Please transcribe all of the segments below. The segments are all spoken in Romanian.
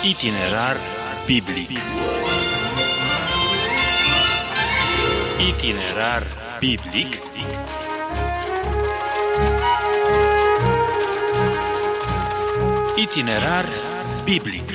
Itinerar biblic. Itinerar biblic. Itinerar biblic.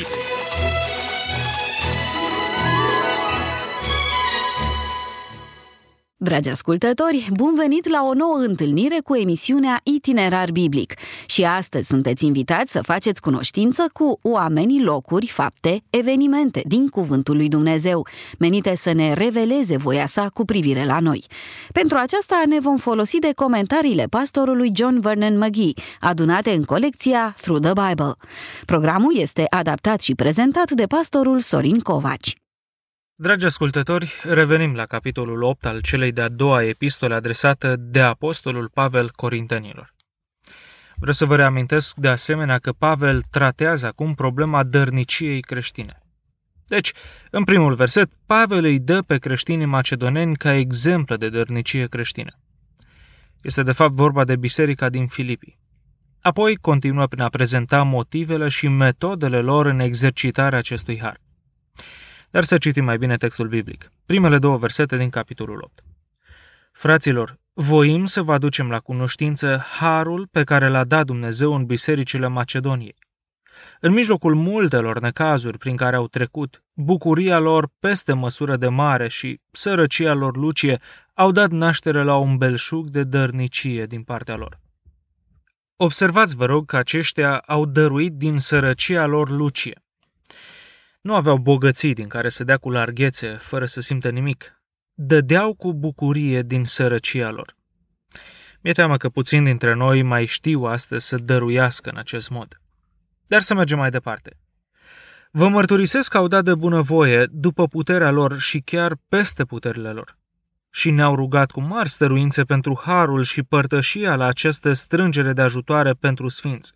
Dragi ascultători, bun venit la o nouă întâlnire cu emisiunea Itinerar Biblic. Și astăzi sunteți invitați să faceți cunoștință cu oameni, locuri, fapte, evenimente din Cuvântul lui Dumnezeu, menite să ne reveleze voia sa cu privire la noi. Pentru aceasta ne vom folosi de comentariile pastorului John Vernon McGee, adunate în colecția Through the Bible. Programul este adaptat și prezentat de pastorul Sorin Covaci. Dragi ascultători, revenim la capitolul 8 al celei de-a doua epistole adresată de apostolul Pavel Corintenilor. Vreau să vă reamintesc de asemenea că Pavel tratează acum problema dărniciei creștine. Deci, în primul verset, Pavel îi dă pe creștinii macedoneni ca exemplu de dărnicie creștină. Este de fapt vorba de biserica din Filipi. Apoi continuă prin a prezenta motivele și metodele lor în exercitarea acestui har. Dar să citim mai bine textul biblic. Primele două versete din capitolul 8. Fraților, voim să vă aducem la cunoștință harul pe care l-a dat Dumnezeu în bisericile Macedoniei. În mijlocul multelor necazuri prin care au trecut, bucuria lor peste măsură de mare și sărăcia lor lucie au dat naștere la un belșug de dărnicie din partea lor. Observați, vă rog, că aceștia au dăruit din sărăcia lor lucie. Nu aveau bogății din care să dea cu larghețe, fără să simtă nimic. Dădeau cu bucurie din sărăcia lor. Mi-e teamă că puțini dintre noi mai știu astăzi să dăruiască în acest mod. Dar să mergem mai departe. Vă mărturisesc că au dat de bunăvoie după puterea lor și chiar peste puterile lor. Și ne-au rugat cu mari stăruințe pentru harul și părtășia la această strângere de ajutoare pentru sfinți.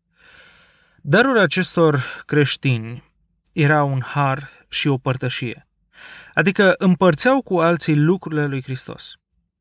Darul acestor creștini era un har și o părtășie, adică împărțeau cu alții lucrurile lui Hristos.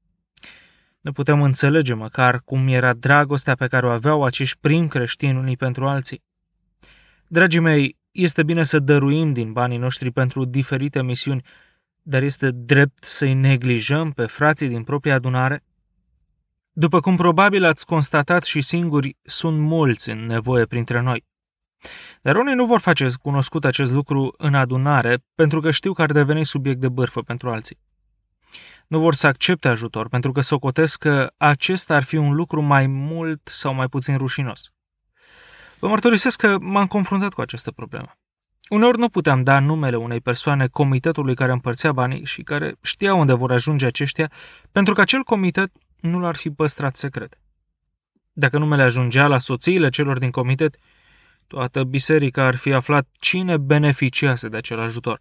Nu putem înțelege măcar cum era dragostea pe care o aveau acești primi creștini unii pentru alții. Dragii mei, este bine să dăruim din banii noștri pentru diferite misiuni, dar este drept să-i neglijăm pe frații din propria adunare? După cum probabil ați constatat și singuri, sunt mulți în nevoie printre noi. Dar unii nu vor face cunoscut acest lucru în adunare pentru că știu că ar deveni subiect de bârfă pentru alții. Nu vor să accepte ajutor pentru că socotesc că acesta ar fi un lucru mai mult sau mai puțin rușinos. Vă mărturisesc că m-am confruntat cu această problemă. Uneori nu puteam da numele unei persoane comitetului care împărțea banii și care știa unde vor ajunge aceștia pentru că acel comitet nu l-ar fi păstrat secret. Dacă numele ajungea la soțiile celor din comitet, toată biserica ar fi aflat cine beneficiase de acel ajutor.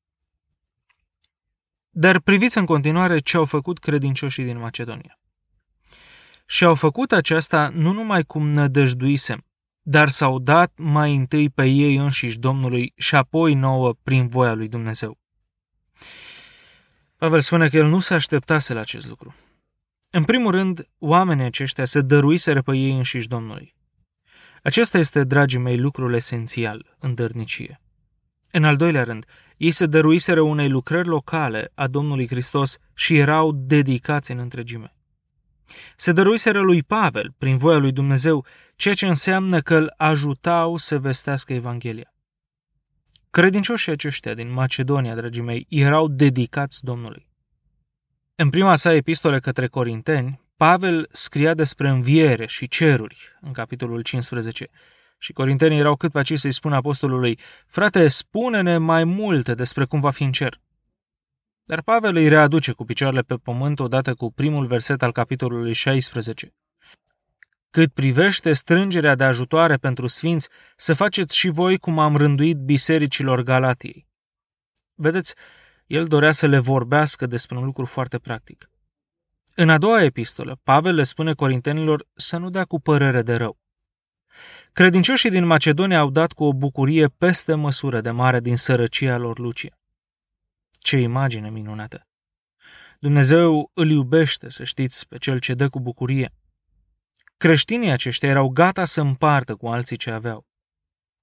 Dar priviți în continuare ce au făcut credincioșii din Macedonia. Și au făcut aceasta nu numai cum nădăjduisem, dar s-au dat mai întâi pe ei înșiși Domnului și apoi nouă prin voia lui Dumnezeu. Pavel spune că el nu se așteptase la acest lucru. În primul rând, oamenii aceștia se dăruiseră pe ei înșiși Domnului. Acesta este, dragii mei, lucrul esențial în dărnicie. În al doilea rând, ei se dăruiseră unei lucrări locale a Domnului Hristos și erau dedicați în întregime. Se dăruiseră lui Pavel, prin voia lui Dumnezeu, ceea ce înseamnă că îl ajutau să vestească Evanghelia. Credincioșii aceștia din Macedonia, dragii mei, erau dedicați Domnului. În prima sa epistolă către Corinteni, Pavel scria despre înviere și ceruri în capitolul 15 și corintenii erau cât pe aici să-i spună apostolului: frate, spune-ne mai multe despre cum va fi în cer. Dar Pavel îi readuce cu picioarele pe pământ odată cu primul verset al capitolului 16. Cât privește strângerea de ajutoare pentru sfinți, să faceți și voi cum am rânduit bisericilor Galatiei. Vedeți, el dorea să le vorbească despre un lucru foarte practic. În a doua epistolă, Pavel le spune corintenilor să nu dea cu părere de rău. Credincioșii din Macedonia au dat cu o bucurie peste măsură de mare din sărăcia lor lucie. Ce imagine minunată! Dumnezeu îl iubește, să știți, pe cel ce dă cu bucurie. Creștinii aceștia erau gata să împartă cu alții ce aveau.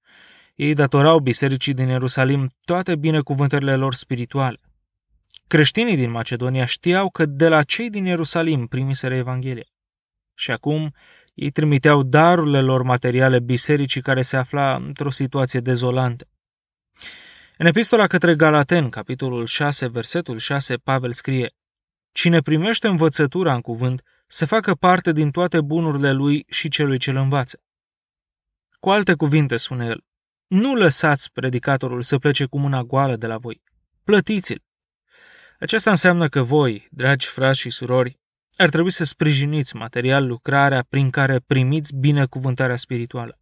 Ei datorau bisericii din Ierusalim toate binecuvântările lor spirituale. Creștinii din Macedonia știau că de la cei din Ierusalim primiseră Evanghelia. Și acum ei trimiteau darurile lor materiale bisericii care se afla într-o situație dezolantă. În epistola către Galateni, capitolul 6, versetul 6, Pavel scrie: Cine primește învățătura în cuvânt, să facă parte din toate bunurile lui și celui ce îl învață. Cu alte cuvinte, spune el, nu lăsați predicatorul să plece cu mâna goală de la voi. Plătiți-l. Aceasta înseamnă că voi, dragi frați și surori, ar trebui să sprijiniți material lucrarea prin care primiți binecuvântarea spirituală.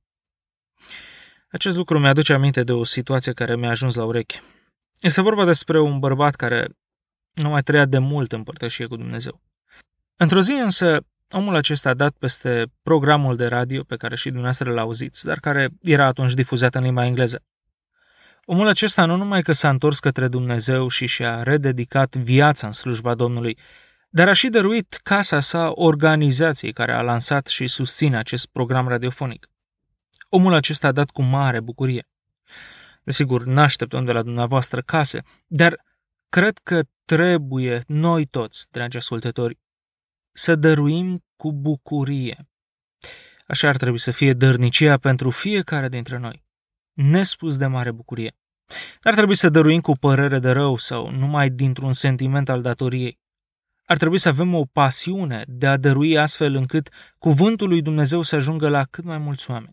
Acest lucru mi-aduce aminte de o situație care mi-a ajuns la ureche. Este vorba despre un bărbat care nu mai trăia de mult în părtășie cu Dumnezeu. Într-o zi însă, omul acesta a dat peste programul de radio pe care și dumneavoastră l-auziți, dar care era atunci difuzat în limba engleză. Omul acesta nu numai că s-a întors către Dumnezeu și și-a rededicat viața în slujba Domnului, dar a și dăruit casa sa organizației care a lansat și susține acest program radiofonic. Omul acesta a dat cu mare bucurie. Desigur, n-așteptăm de la dumneavoastră case, dar cred că trebuie noi toți, dragi ascultători, să dăruim cu bucurie. Așa ar trebui să fie dărnicia pentru fiecare dintre noi. Nespus de mare bucurie. N-ar trebui să dăruim cu părere de rău sau numai dintr-un sentiment al datoriei. Ar trebui să avem o pasiune de a dărui astfel încât cuvântul lui Dumnezeu să ajungă la cât mai mulți oameni.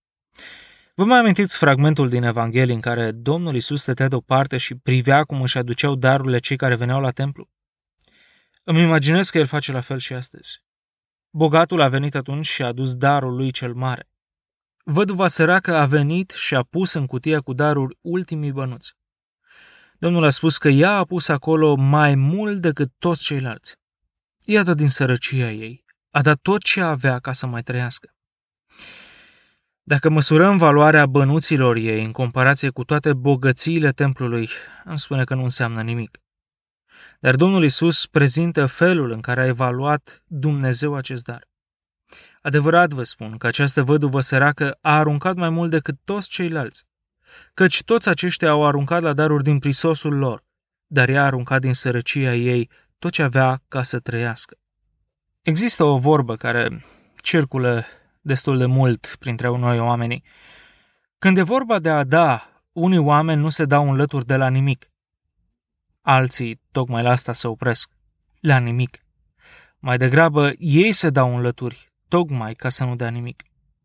Vă mai amintiți fragmentul din Evanghelie în care Domnul Iisus stătea deoparte și privea cum își aduceau darurile cei care veneau la templu? Îmi imaginez că el face la fel și astăzi. Bogatul a venit atunci și a adus darul lui cel mare. Văduva săracă a venit și a pus în cutia cu daruri ultimii bănuți. Domnul a spus că ea a pus acolo mai mult decât toți ceilalți. Iată din sărăcia ei. A dat tot ce avea ca să mai trăiască. Dacă măsurăm valoarea bănuților ei în comparație cu toate bogățiile templului, îmi spune că nu înseamnă nimic. Dar Domnul Iisus prezintă felul în care a evaluat Dumnezeu acest dar. Adevărat vă spun că această văduvă săracă a aruncat mai mult decât toți ceilalți, căci toți aceștia au aruncat la daruri din prisosul lor, dar ea a aruncat din sărăcia ei tot ce avea ca să trăiască. Există o vorbă care circulă destul de mult printre noi oamenii. Când e vorba de a da, unii oameni nu se dau înlături de la nimic. Alții tocmai la asta se opresc, la nimic. Mai degrabă ei se dau înlături, tocmai ca să nu dea nimic.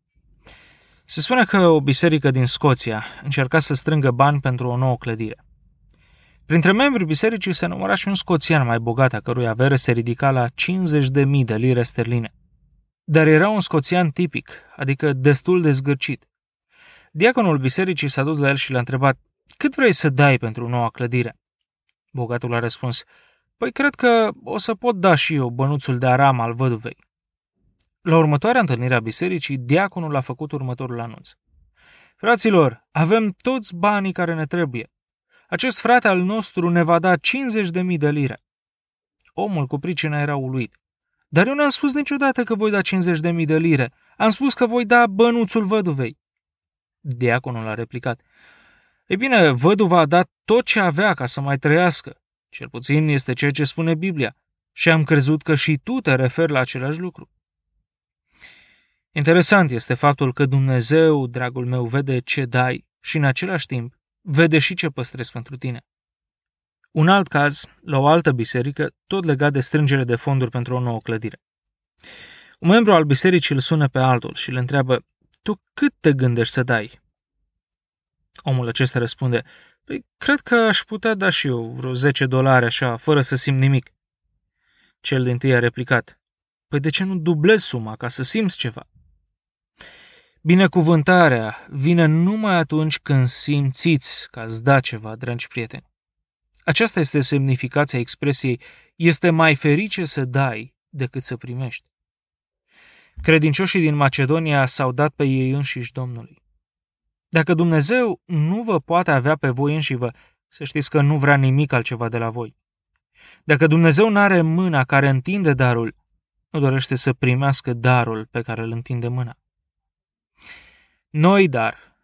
Se spune că o biserică din Scoția încerca să strângă bani pentru o nouă clădire. Printre membrii bisericii se număra și un scoțian mai bogat, a cărui avere se ridica la 50.000 de lire sterline. Dar era un scoțian tipic, adică destul de zgârcit. Diaconul bisericii s-a dus la el și l-a întrebat: cât vrei să dai pentru noua clădire? Bogatul a răspuns: păi cred că o să pot da și eu bănuțul de aram al văduvei. La următoarea întâlnire a bisericii, diaconul a făcut următorul anunț: fraților, avem toți banii care ne trebuie. Acest frate al nostru ne va da 50.000 de lire. Omul cu pricina era uluit. Dar eu n-am spus niciodată că voi da 50.000 de lire. Am spus că voi da bănuțul văduvei. Diaconul a replicat: ei bine, văduva a dat tot ce avea ca să mai trăiască. Cel puțin este ceea ce spune Biblia. Și am crezut că și tu te referi la același lucru. Interesant este faptul că Dumnezeu, dragul meu, vede ce dai și în același timp vede și ce păstrezi pentru tine. Un alt caz, la o altă biserică, tot legat de strângere de fonduri pentru o nouă clădire. Un membru al bisericii îl sună pe altul și îl întreabă: tu cât te gândești să dai? Omul acesta răspunde: păi, cred că aș putea da și eu vreo $10 așa, fără să simt nimic. Cel dintâi a replicat: păi de ce nu dublezi suma ca să simți ceva? Binecuvântarea vine numai atunci când simțiți că ați da ceva, dragi prieteni. Aceasta este semnificația expresiei: este mai ferice să dai decât să primești. Credincioșii din Macedonia s-au dat pe ei înșiși Domnului. Dacă Dumnezeu nu vă poate avea pe voi înșivă, să știți că nu vrea nimic altceva de la voi. Dacă Dumnezeu nu are mâna care întinde darul, nu dorește să primească darul pe care îl întinde mâna. Noi, dar,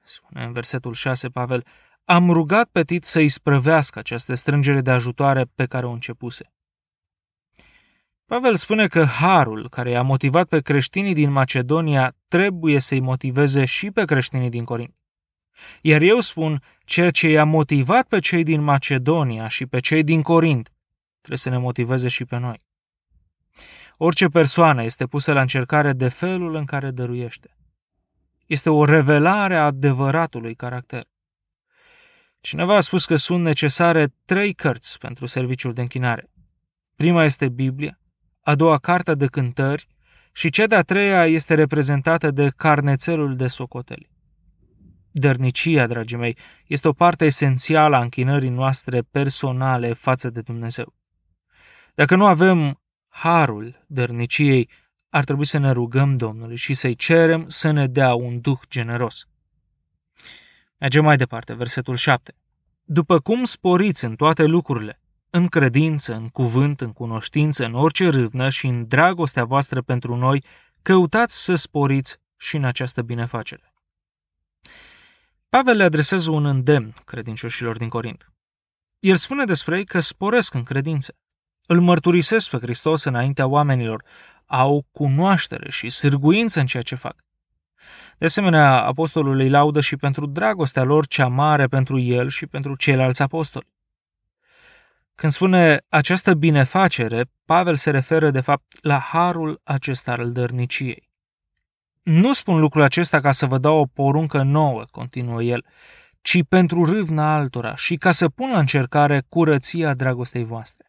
spune în versetul 6 Pavel, am rugat pe Tit să isprăvească această strângere de ajutoare pe care o începuse. Pavel spune că harul care i-a motivat pe creștinii din Macedonia trebuie să-i motiveze și pe creștinii din Corint. Iar eu spun, ceea ce i-a motivat pe cei din Macedonia și pe cei din Corint trebuie să ne motiveze și pe noi. Orice persoană este pusă la încercare de felul în care dăruiește. Este o revelare a adevăratului caracter. Cineva a spus că sunt necesare 3 cărți pentru serviciul de închinare. Prima este Biblia, a doua Cartea de Cântări și cea de-a treia este reprezentată de carnețelul de socoteli. Dărnicia, dragii mei, este o parte esențială a închinării noastre personale față de Dumnezeu. Dacă nu avem harul dărniciei, ar trebui să ne rugăm Domnului și să-i cerem să ne dea un duh generos. Mergem mai departe, versetul 7. După cum sporiți în toate lucrurile, în credință, în cuvânt, în cunoștință, în orice râvnă și în dragostea voastră pentru noi, căutați să sporiți și în această binefacere. Pavel le adresează un îndemn credincioșilor din Corint. El spune despre ei că sporesc în credință. Îl mărturisesc pe Hristos înaintea oamenilor, au cunoaștere și sârguință în ceea ce fac. De asemenea, apostolul îi laudă și pentru dragostea lor cea mare pentru el și pentru ceilalți apostoli. Când spune această binefacere, Pavel se referă de fapt la harul acesta al dărniciei. Nu spun lucrul acesta ca să vă dau o poruncă nouă, continuă el, ci pentru râvna altora și ca să pun la încercare curăția dragostei voastre.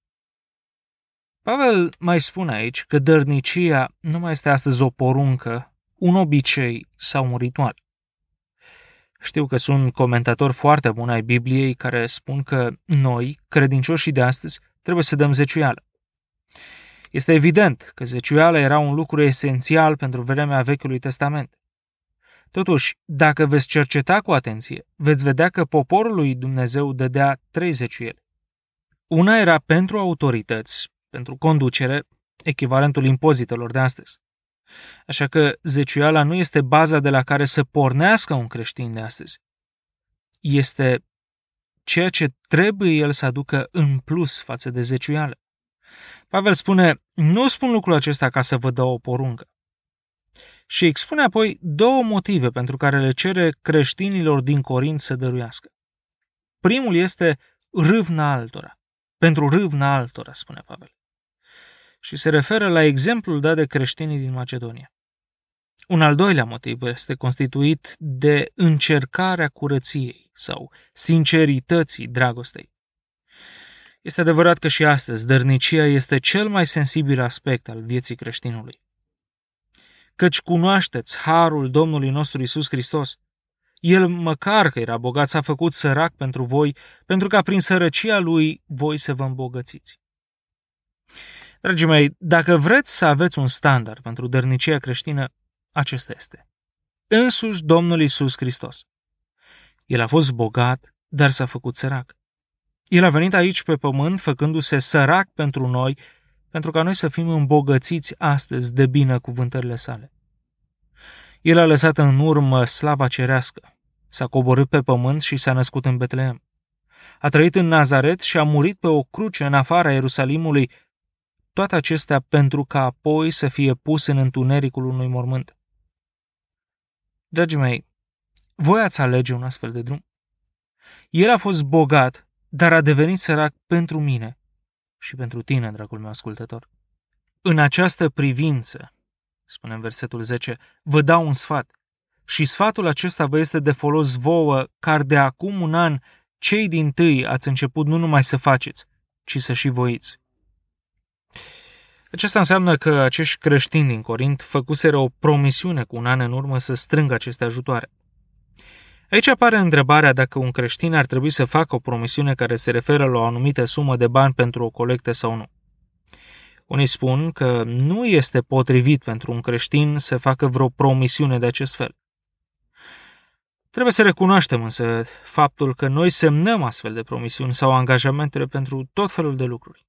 Pavel mai spune aici că dărnicia nu mai este astăzi o poruncă, un obicei sau un ritual. Știu că sunt comentatori foarte buni ai Bibliei care spun că noi, credincioșii de astăzi, trebuie să dăm zeciuială. Este evident că zeciuiala era un lucru esențial pentru vremea Vechiului Testament. Totuși, dacă veți cerceta cu atenție, veți vedea că poporul lui Dumnezeu dădea 3 zeciuieli. Una era pentru autorități, pentru conducere, echivalentul impozitelor de astăzi. Așa că zeciuiala nu este baza de la care să pornească un creștin de astăzi. Este ceea ce trebuie el să aducă în plus față de zeciuială. Pavel spune, nu spun lucrul acesta ca să vă dau o poruncă. Și expune apoi 2 motive pentru care le cere creștinilor din Corint să dăruiască. Primul este râvna altora. Pentru râvna altora, spune Pavel. Și se referă la exemplul dat de creștinii din Macedonia. Un al doilea motiv este constituit de încercarea curăției sau sincerității dragostei. Este adevărat că și astăzi dărnicia este cel mai sensibil aspect al vieții creștinului. Căci cunoașteți harul Domnului nostru Iisus Hristos. El, măcar că era bogat, s-a făcut sărac pentru voi, pentru ca prin sărăcia lui voi să vă îmbogățiți. Dragii mei, dacă vreți să aveți un standard pentru dărnicia creștină, acesta este. Însuși Domnul Iisus Hristos. El a fost bogat, dar s-a făcut sărac. El a venit aici pe pământ făcându-se sărac pentru noi, pentru ca noi să fim îmbogățiți astăzi de binecuvântările sale. El a lăsat în urmă slava cerească, s-a coborât pe pământ și s-a născut în Betleem. A trăit în Nazaret și a murit pe o cruce în afara Ierusalimului, toate acestea pentru ca apoi să fie pus în întunericul unui mormânt. Dragii mei, voi ați alege un astfel de drum? El a fost bogat, dar a devenit sărac pentru mine și pentru tine, dragul meu ascultător. În această privință, spune în versetul 10, vă dau un sfat și sfatul acesta vă este de folos vouă, car de acum un an cei dintâi ați început nu numai să faceți, ci să și voiți. Acesta înseamnă că acești creștini din Corint făcuseră o promisiune cu un an în urmă să strângă aceste ajutoare. Aici apare întrebarea dacă un creștin ar trebui să facă o promisiune care se referă la o anumită sumă de bani pentru o colectă sau nu. Unii spun că nu este potrivit pentru un creștin să facă vreo promisiune de acest fel. Trebuie să recunoaștem însă faptul că noi semnăm astfel de promisiuni sau angajamente pentru tot felul de lucruri.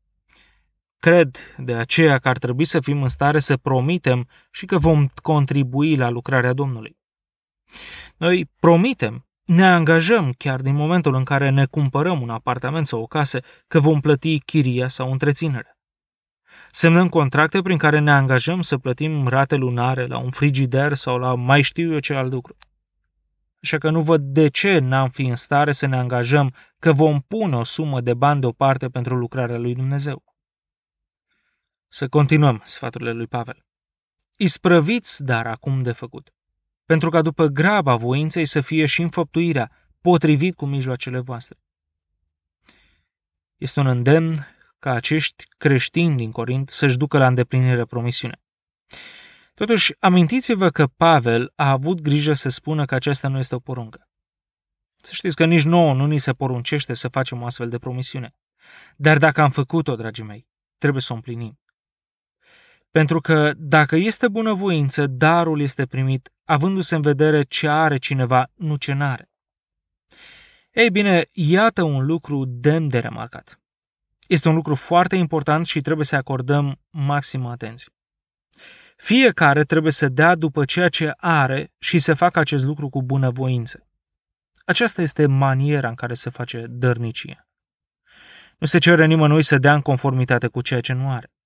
Cred de aceea că ar trebui să fim în stare să promitem și că vom contribui la lucrarea Domnului. Noi promitem, ne angajăm chiar din momentul în care ne cumpărăm un apartament sau o casă că vom plăti chiria sau întreținerea. Semnăm contracte prin care ne angajăm să plătim rate lunare la un frigider sau la mai știu eu ce alt lucru. Așa că nu văd de ce n-am fi în stare să ne angajăm că vom pune o sumă de bani deoparte pentru lucrarea lui Dumnezeu. Să continuăm sfaturile lui Pavel. Isprăviți, dar acum de făcut, pentru ca după graba voinței să fie și înfăptuirea potrivit cu mijloacele voastre. Este un îndemn ca acești creștini din Corint să-și ducă la îndeplinire promisiunea. Totuși, amintiți-vă că Pavel a avut grijă să spună că aceasta nu este o poruncă. Să știți că nici nouă nu ni se poruncește să facem o astfel de promisiune. Dar dacă am făcut-o, dragii mei, trebuie să o împlinim. Pentru că dacă este bunăvoință, darul este primit, avându-se în vedere ce are cineva, nu ce n-are. Ei bine, iată un lucru demn de remarcat. Este un lucru foarte important și trebuie să acordăm maximă atenție. Fiecare trebuie să dea după ceea ce are și să facă acest lucru cu bunăvoință. Aceasta este maniera în care se face dărnicie. Nu se cere nimănui să dea în conformitate cu ceea ce nu are.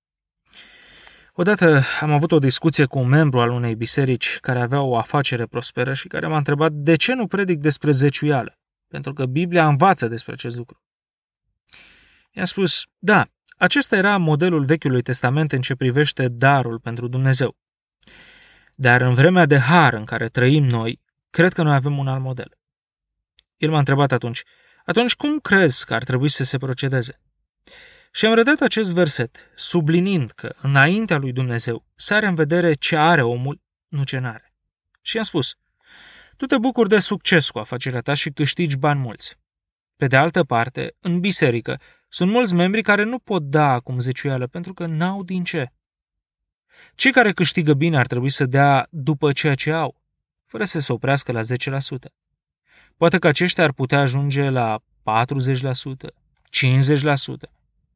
Odată am avut o discuție cu un membru al unei biserici care avea o afacere prosperă și care m-a întrebat de ce nu predic despre zeciuială, pentru că Biblia învață despre acest lucru. I-am spus, da, acesta era modelul Vechiului Testament în ce privește darul pentru Dumnezeu. Dar în vremea de har în care trăim noi, cred că noi avem un alt model. El m-a întrebat atunci cum crezi că ar trebui să se procedeze? Și am redat acest verset, subliniind că înaintea lui Dumnezeu se are în vedere ce are omul, nu ce n-are. Și i-am spus, tu te bucuri de succes cu afacerea ta și câștigi bani mulți. Pe de altă parte, în biserică, sunt mulți membri care nu pot da acum zeciuială pentru că n-au din ce. Cei care câștigă bine ar trebui să dea după ceea ce au, fără să se oprească la 10%. Poate că aceștia ar putea ajunge la 40%, 50%.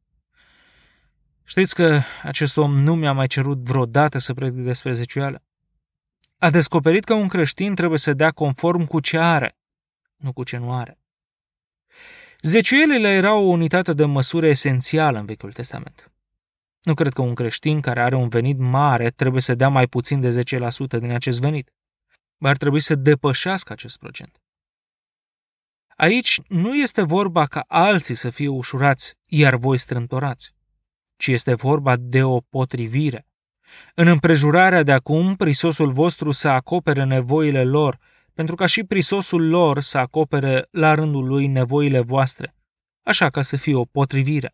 Știți că acest om nu mi-a mai cerut vreodată să predic despre zeciuială? A descoperit că un creștin trebuie să dea conform cu ce are, nu cu ce nu are. Zeciuielile erau o unitate de măsură esențială în Vechiul Testament. Nu cred că un creștin care are un venit mare trebuie să dea mai puțin de 10% din acest venit. Ar trebui să depășească acest procent. Aici nu este vorba ca alții să fie ușurați, iar voi strâmtorați, ci este vorba de o potrivire. În împrejurarea de acum, prisosul vostru să acopere nevoile lor, pentru ca și prisosul lor să acopere la rândul lui nevoile voastre, așa ca să fie o potrivire.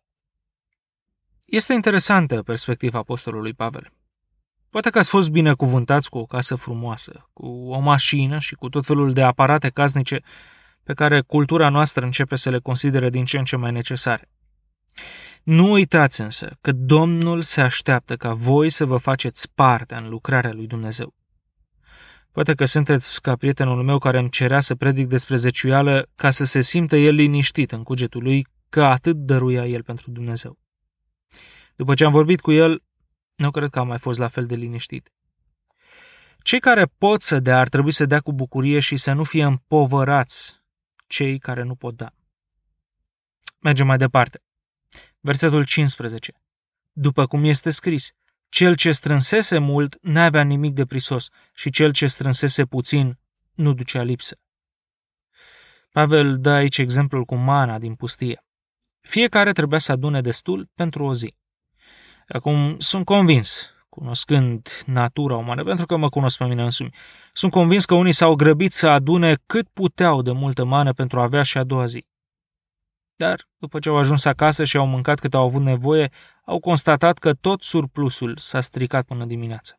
Este interesantă perspectiva apostolului Pavel. Poate că ați fost binecuvântați cu o casă frumoasă, cu o mașină și cu tot felul de aparate casnice pe care cultura noastră începe să le considere din ce în ce mai necesare. Nu uitați însă că Domnul se așteaptă ca voi să vă faceți parte în lucrarea lui Dumnezeu. Poate că sunteți ca prietenul meu care îmi cerea să predic despre zeciuială ca să se simtă el liniștit în cugetul lui că atât dăruia el pentru Dumnezeu. După ce am vorbit cu el, nu cred că am mai fost la fel de liniștit. Cei care pot să dea ar trebui să dea cu bucurie și să nu fie împovărați cei care nu pot da. Mergem mai departe. Versetul 15. După cum este scris, cel ce strânsese mult n-avea nimic de prisos și cel ce strânsese puțin nu ducea lipsă. Pavel dă aici exemplul cu mana din pustie. Fiecare trebuia să adune destul pentru o zi. Acum sunt convins, cunoscând natura umană, pentru că mă cunosc pe mine însumi, sunt convins că unii s-au grăbit să adune cât puteau de multă mană pentru a avea și a doua zi. Dar, după ce au ajuns acasă și au mâncat cât au avut nevoie, au constatat că tot surplusul s-a stricat până dimineață.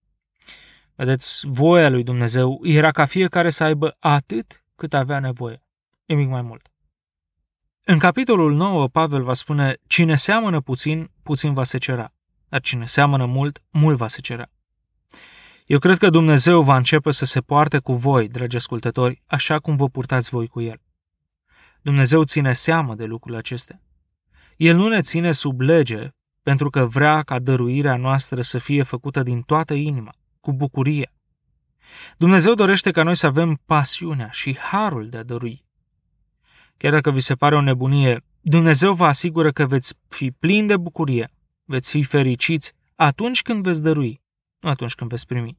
Vedeți, voia lui Dumnezeu era ca fiecare să aibă atât cât avea nevoie, nimic mai mult. În capitolul 9, Pavel va spune, cine seamănă puțin, puțin va secera, dar cine seamănă mult, mult va secera. Eu cred că Dumnezeu va începe să se poarte cu voi, dragi ascultători, așa cum vă purtați voi cu El. Dumnezeu ține seamă de lucrurile acestea. El nu ne ține sub lege pentru că vrea ca dăruirea noastră să fie făcută din toată inima, cu bucurie. Dumnezeu dorește ca noi să avem pasiunea și harul de a dărui. Chiar dacă vi se pare o nebunie, Dumnezeu vă asigură că veți fi plini de bucurie, veți fi fericiți atunci când veți dărui, nu atunci când veți primi.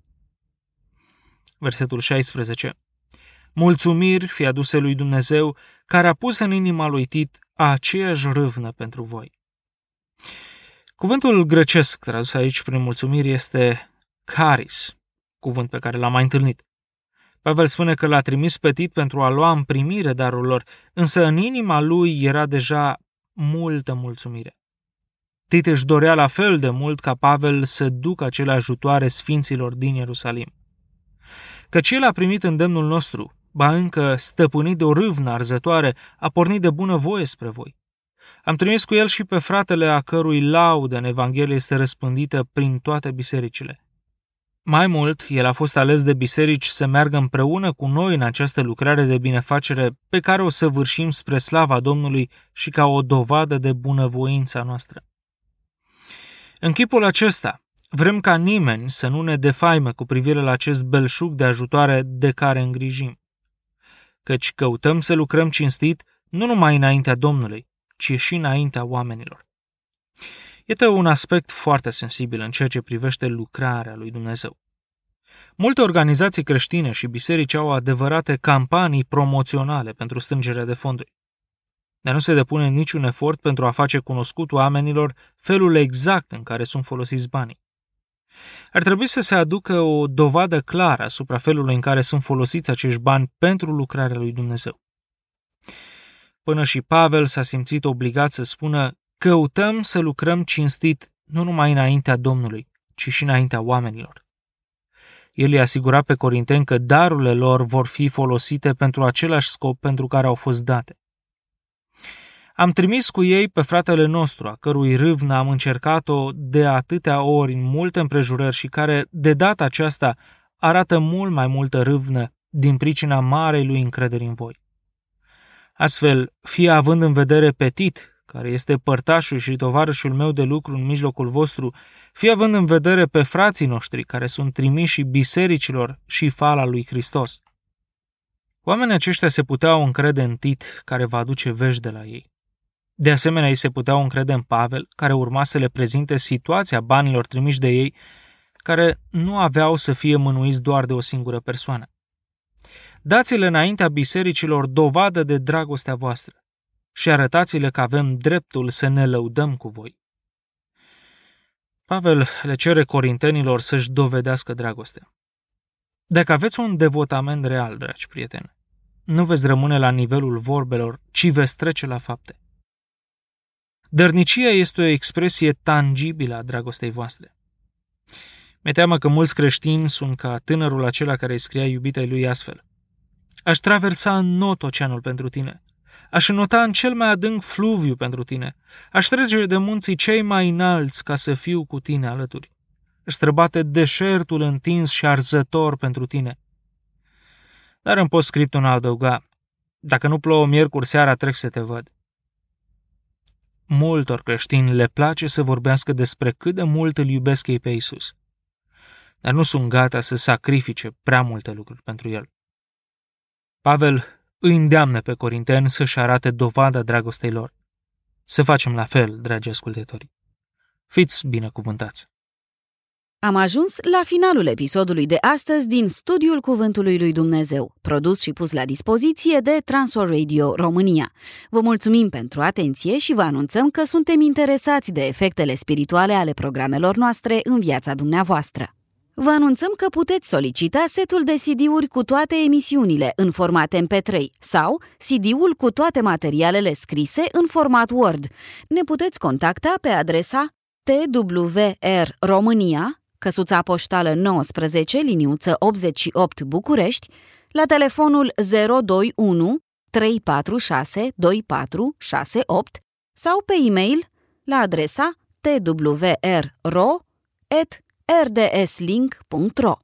Versetul 16. Mulțumiri fie aduse lui Dumnezeu, care a pus în inima lui Tit aceeași râvnă pentru voi. Cuvântul grecesc tradus aici prin mulțumiri este charis, cuvânt pe care l-am mai întâlnit. Pavel spune că l-a trimis pe Tit pentru a lua în primire darul lor, însă în inima lui era deja multă mulțumire. Tit își dorea la fel de mult ca Pavel să ducă acele ajutoare sfinților din Ierusalim. Căci el a primit îndemnul nostru, ba încă stăpânit de o râvnă arzătoare, a pornit de bună voie spre voi. Am trimis cu el și pe fratele a cărui laudă în Evanghelie este răspândită prin toate bisericile. Mai mult, el a fost ales de biserici să meargă împreună cu noi în această lucrare de binefacere pe care o săvârșim spre slava Domnului și ca o dovadă de bunăvoința noastră. În chipul acesta, vrem ca nimeni să nu ne defaime cu privire la acest belșug de ajutoare de care îngrijim. Căci căutăm să lucrăm cinstit nu numai înaintea Domnului, ci și înaintea oamenilor. Este un aspect foarte sensibil în ceea ce privește lucrarea lui Dumnezeu. Multe organizații creștine și biserici au adevărate campanii promoționale pentru strângerea de fonduri. Dar nu se depune niciun efort pentru a face cunoscut oamenilor felul exact în care sunt folosiți banii. Ar trebui să se aducă o dovadă clară asupra felului în care sunt folosiți acești bani pentru lucrarea lui Dumnezeu. Până și Pavel s-a simțit obligat să spună: căutăm să lucrăm cinstit nu numai înaintea Domnului, ci și înaintea oamenilor. El i-a asigurat pe corinteni că darurile lor vor fi folosite pentru același scop pentru care au fost date. Am trimis cu ei pe fratele nostru, a cărui râvnă am încercat-o de atâtea ori în multe împrejurări și care, de data aceasta, arată mult mai multă râvnă din pricina marei lui încrederi în voi. Astfel, fie având în vedere pe Tit, care este părtașul și tovarășul meu de lucru în mijlocul vostru, fie având în vedere pe frații noștri, care sunt trimiși bisericilor și fala lui Hristos. Oamenii aceștia se puteau încrede în Tit, care va aduce vești de la ei. De asemenea, ei se puteau încrede în Pavel, care urma să le prezinte situația banilor trimiși de ei, care nu aveau să fie mânuiți doar de o singură persoană. Dați-le înaintea bisericilor dovadă de dragostea voastră și arătați-le că avem dreptul să ne lăudăm cu voi. Pavel le cere corintenilor să-și dovedească dragostea. Dacă aveți un devotament real, dragi prieteni, nu veți rămâne la nivelul vorbelor, ci veți trece la fapte. Dărnicia este o expresie tangibilă a dragostei voastre. Mi-e teamă că mulți creștini sunt ca tânărul acela care îi scria iubitei lui astfel: aș traversa în not oceanul pentru tine, aș înota în cel mai adânc fluviu pentru tine, aș trece de munții cei mai înalți ca să fiu cu tine alături, aș străbate deșertul întins și arzător pentru tine. Dar în postscriptul adăuga: dacă nu plouă miercuri seara, trec să te văd. Multor creștini le place să vorbească despre cât de mult îl iubesc ei pe Iisus, dar nu sunt gata să sacrifice prea multe lucruri pentru El. Pavel îi îndeamnă pe corinteni să-și arate dovada dragostei lor. Să facem la fel, dragi ascultători. Fiți binecuvântați! Am ajuns la finalul episodului de astăzi din Studiul Cuvântului lui Dumnezeu, produs și pus la dispoziție de Transworld Radio România. Vă mulțumim pentru atenție și vă anunțăm că suntem interesați de efectele spirituale ale programelor noastre în viața dumneavoastră. Vă anunțăm că puteți solicita setul de CD-uri cu toate emisiunile în format MP3 sau CD-ul cu toate materialele scrise în format Word. Ne puteți contacta pe adresa TWR România, căsuța poștală 19, liniuță 88 București, la telefonul 021 346 2468 sau pe e-mail la adresa twrro@rdslink.ro.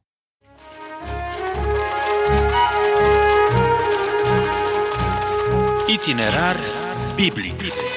Itinerar biblic.